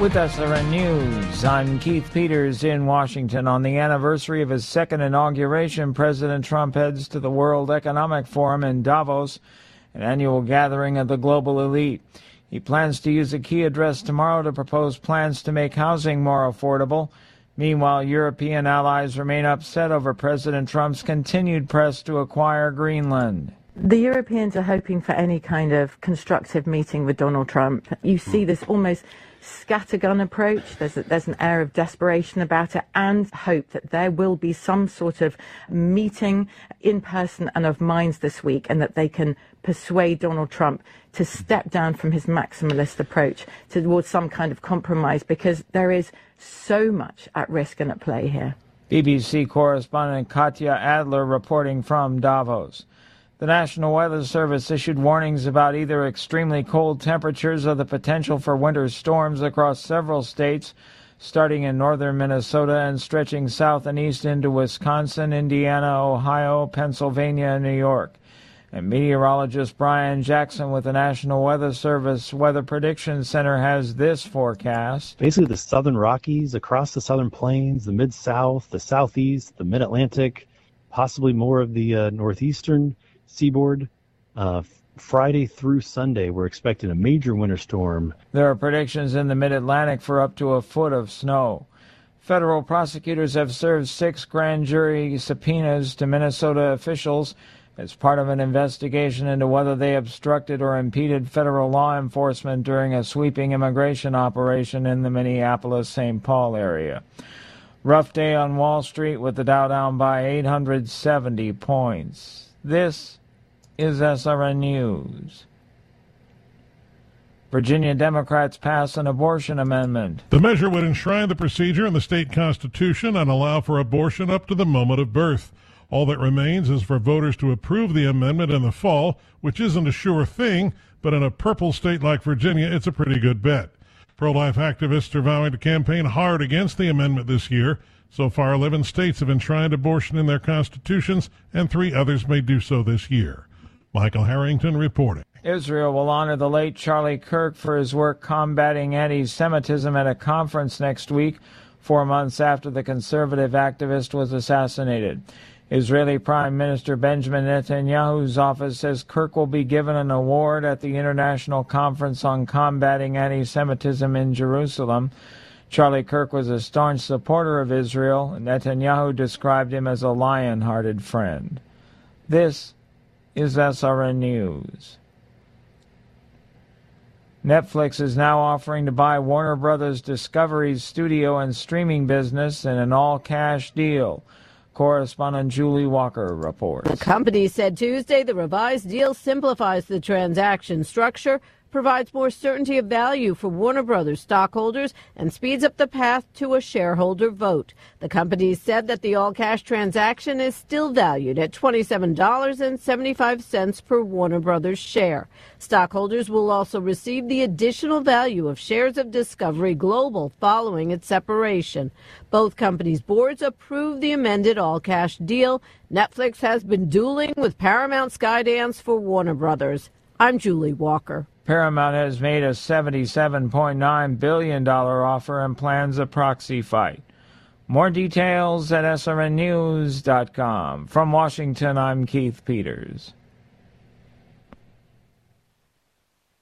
With SRN News, I'm Keith Peters in Washington. On the anniversary of his second inauguration, President Trump heads to the World Economic Forum in Davos, an annual gathering of the global elite. He plans to use a key address tomorrow to propose plans to make housing more affordable. Meanwhile, European allies remain upset over President Trump's continued press to acquire Greenland. The Europeans are hoping for any kind of constructive meeting with Donald Trump. You see this almost scattergun approach. There's an air of desperation about it, and hope that there will be some sort of meeting in person and of minds this week, and that they can persuade Donald Trump to step down from his maximalist approach towards some kind of compromise, because there is so much at risk and at play here. BBC correspondent Katya Adler reporting from Davos. The National Weather Service issued warnings about either extremely cold temperatures or the potential for winter storms across several states, starting in northern Minnesota and stretching south and east into Wisconsin, Indiana, Ohio, Pennsylvania, and New York. And meteorologist Brian Jackson with the National Weather Service Weather Prediction Center has this forecast. Basically the southern Rockies, across the southern plains, the mid-south, the southeast, the mid-Atlantic, possibly more of the northeastern seaboard. Friday through Sunday, we're expecting a major winter storm. There are predictions in the mid-Atlantic for up to a foot of snow. Federal prosecutors have served 6 grand jury subpoenas to Minnesota officials as part of an investigation into whether they obstructed or impeded federal law enforcement during a sweeping immigration operation in the Minneapolis-St. Paul area. Rough day on Wall Street with the Dow down by 870 points. This is SRN News. Virginia Democrats pass an abortion amendment. The measure would enshrine the procedure in the state constitution and allow for abortion up to the moment of birth. All that remains is for voters to approve the amendment in the fall, which isn't a sure thing, but in a purple state like Virginia, it's a pretty good bet. Pro-life activists are vowing to campaign hard against the amendment this year. So far, 11 states have enshrined abortion in their constitutions, and 3 others may do so this year. Michael Harrington reporting. Israel will honor the late Charlie Kirk for his work combating anti-Semitism at a conference next week, 4 months after the conservative activist was assassinated. Israeli Prime Minister Benjamin Netanyahu's office says Kirk will be given an award at the International Conference on Combating Anti-Semitism in Jerusalem. Charlie Kirk was a staunch supporter of Israel, and Netanyahu described him as a lion-hearted friend. This is SRN News. Netflix is now offering to buy Warner Brothers Discovery's studio and streaming business in an all-cash deal. Correspondent Julie Walker reports. The company said Tuesday the revised deal simplifies the transaction structure, provides more certainty of value for Warner Brothers stockholders, and speeds up the path to a shareholder vote. The company said that the all-cash transaction is still valued at $27.75 per Warner Brothers share. Stockholders will also receive the additional value of shares of Discovery Global following its separation. Both companies' boards approved the amended all-cash deal. Netflix has been dueling with Paramount Skydance for Warner Brothers. I'm Julie Walker. Paramount has made a $77.9 billion offer and plans a proxy fight. More details at srnnews.com. From Washington, I'm Keith Peters.